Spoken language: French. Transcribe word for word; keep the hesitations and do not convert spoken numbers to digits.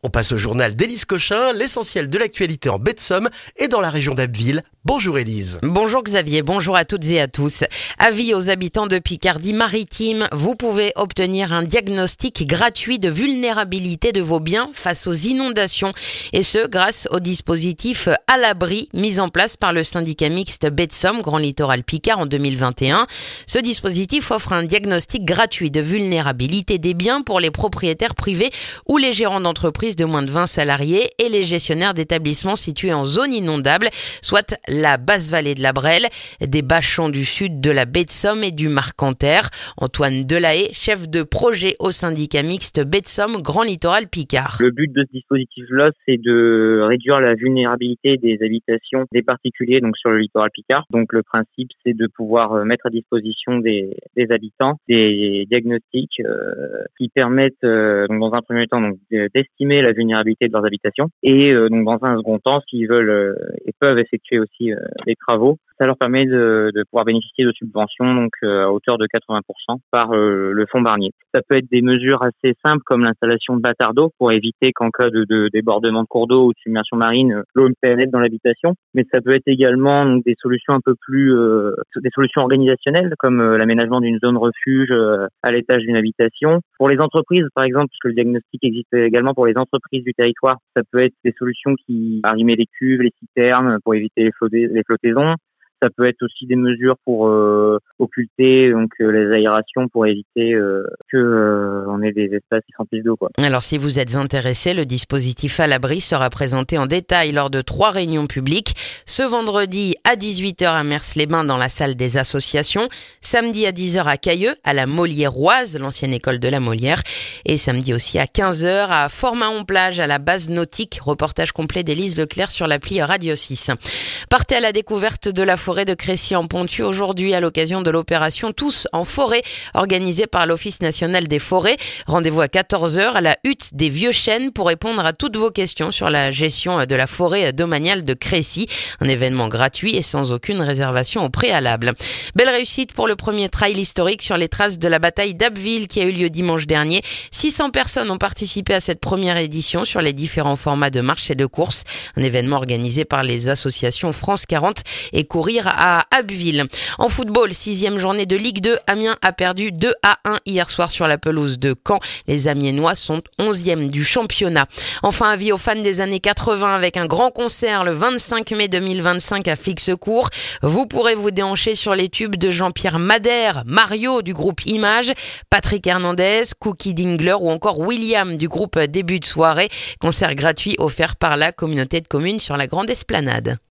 On passe au journal d'Élise Cochin, l'essentiel de l'actualité en baie de Somme et dans la région d'Abbeville. Bonjour Élise. Bonjour Xavier, bonjour à toutes et à tous. Avis aux habitants de Picardie-Maritime, vous pouvez obtenir un diagnostic gratuit de vulnérabilité de vos biens face aux inondations. Et ce, grâce au dispositif à l'abri mis en place par le syndicat mixte baie de Somme, Grand Littoral Picard en deux mille vingt et un. Ce dispositif offre un diagnostic gratuit de vulnérabilité des biens pour les propriétaires privés ou les gérants d'entreprises de moins de vingt salariés et les gestionnaires d'établissements situés en zone inondable, soit la basse vallée de la Brelle, des bas champs du sud de la baie de Somme et du Marcanterre. Antoine Delahaye, chef de projet au syndicat mixte baie de Somme, Grand Littoral Picard. Le but de ce dispositif-là, c'est de réduire la vulnérabilité des habitations des particuliers donc sur le littoral Picard. Donc le principe, c'est de pouvoir mettre à disposition des, des habitants des diagnostics euh, qui permettent euh, donc dans un premier temps donc d'estimer la vulnérabilité de leurs habitations et euh, donc dans un second temps, s'ils veulent euh, et peuvent effectuer aussi euh, les travaux, ça leur permet de, de pouvoir bénéficier de subventions donc euh, à hauteur de quatre-vingts pour cent par euh, le fonds Barnier. Ça peut être des mesures assez simples comme l'installation de bâtards d'eau pour éviter qu'en cas de, de débordement de cours d'eau ou de submersion marine, l'eau pénètre dans l'habitation. Mais ça peut être également donc, des solutions un peu plus, euh, des solutions organisationnelles comme euh, l'aménagement d'une zone refuge euh, à l'étage d'une habitation. Pour les entreprises, par exemple, puisque le diagnostic existe également pour les entreprises du territoire, ça peut être des solutions qui arrimer les cuves, les citernes pour éviter les, flotta- les flottaisons. Ça peut être aussi des mesures pour euh, occulter donc euh, les aérations pour éviter euh, que euh, on ait des espaces qui s'emplissent d'eau, quoi. Alors si vous êtes intéressé, le dispositif à l'abri sera présenté en détail lors de trois réunions publiques. Ce vendredi à dix-huit heures à Mers-les-Bains dans la salle des associations, samedi à dix heures à Cailleux à la Molièroise, l'ancienne école de la Molière, et samedi aussi à quinze heures à Fort-Mahon-Plage à la base nautique. Reportage complet d'Élise Leclerc sur l'appli Radio six. Partez à la découverte de la forêt de Crécy en Ponthieu aujourd'hui à l'occasion de l'opération Tous en forêt organisée par l'Office national des forêts. Rendez-vous à quatorze heures à la hutte des Vieux Chênes pour répondre à toutes vos questions sur la gestion de la forêt domaniale de Crécy. Un événement gratuit et sans aucune réservation au préalable. Belle réussite pour le premier trail historique sur les traces de la bataille d'Abbeville qui a eu lieu dimanche dernier. six cents personnes ont participé à cette première édition sur les différents formats de marche et de course. Un événement organisé par les associations France quarante et Courir à Abbeville. En football, sixième journée de Ligue deux, Amiens a perdu deux à un hier soir sur la pelouse de Caen. Les Amiénois sont onzième du championnat. Enfin, avis aux fans des années quatre-vingts avec un grand concert le vingt-cinq mai deux mille vingt-cinq à Flixecourt. Vous pourrez vous déhancher sur les tubes de Jean-Pierre Madère, Mario du groupe Image, Patrick Hernandez, Cookie Dingler ou encore William du groupe Début de soirée. Concert gratuit offert par la communauté de communes sur la Grande Esplanade.